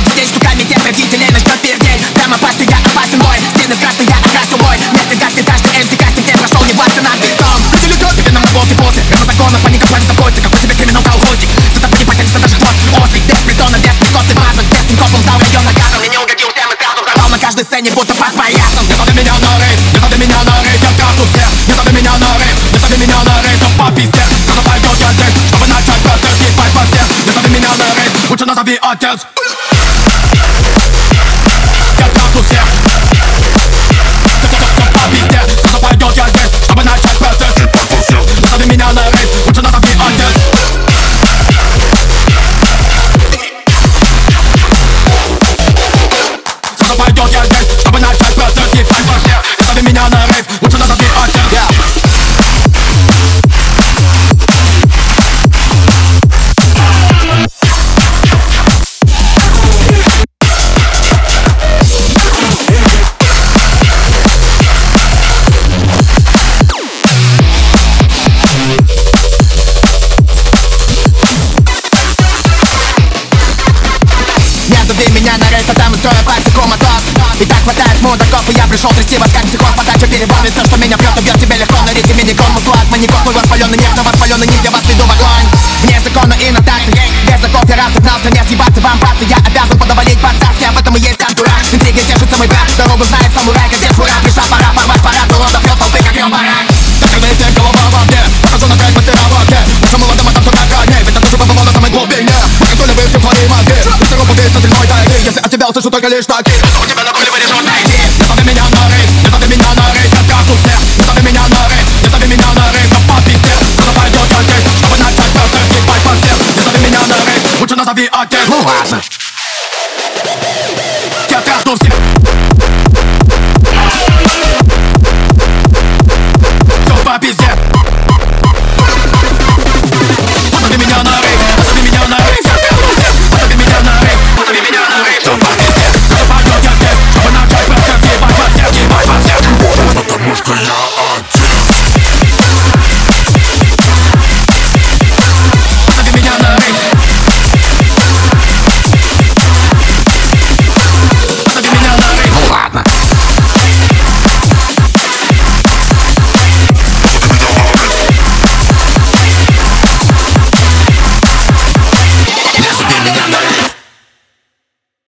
Детей штуками тех родителей начнет пердеть. Прямо под я опасен бой. Стены в красный я окрасил бой. Метры гаснет каждый MC кастинг. Не прошел, не властен над бетон. Люди летят, тебе нам на волке после. Гроза закона, паника планета в гости. Какой тебе криминал колхозник? За тобой не потянется даже хвост острый. Без притона, без пустот ты мазан. Без копом сдал район наказан. Мне не угодил всем и сразу взорвал на каждой сцене, будто под поясом. Не зови меня на рейд, не зови меня на рейд. Я карту всех, не зови меня на рейд. Не зови меня на рейд, то по пизде. Сразу пойдет я здесь, чтобы начать процесс. Ебать по всех, не зови меня на рейд. Лучше назови отец. Я карту всех. По пизде, сразу пойдет я здесь, чтобы начать процесс. Не зови меня на рейд, лучше назови отец. Пойдет я здесь, чтобы начать процесс. Ебать по всех, не зови меня на рейв. Лучше назови отец. Не зови меня на рейв, потому строю пальцы коматоз. И так хватает мудаков, и я пришел трясти вас как психоз. Подача перебор, все, что меня прет, убьет тебе легко. На ритме миникон, муслат, маников. Мой воспаленный нефть, на воспаленный ник. Я вас веду в огонь. Вне закона и нотаций. Без заков я разогнался, не съебаться вам, братцы. Я обязан подавалить по-царски, а в этом и есть антураж. Интриги держится мой брат, дорогу знает самурай. Где фура, пришла пора порвать парад. Уродов рёт толпы, как рёв баран. Докрытый эффект, голова в огне. Похожу на трек мастера в окне. Уже молодым, а там все как огней. Ведь это уже побывал на самой глубине. Мы контролируем все твои мозги. Мы все рубу весь остальной тайны. Если от тебя услышу только лишь такие, у тебя на боли вырежут найти. Не зови меня на рейд, не зови меня на рейд. Я карту всех, не зови меня на рейд. Не зови меня на рейд, но по пизде. Сразу пойдет я здесь, чтобы начать процесс. Ебать по всех, не зови меня на рейд. Лучше назови отец. Ну ладно.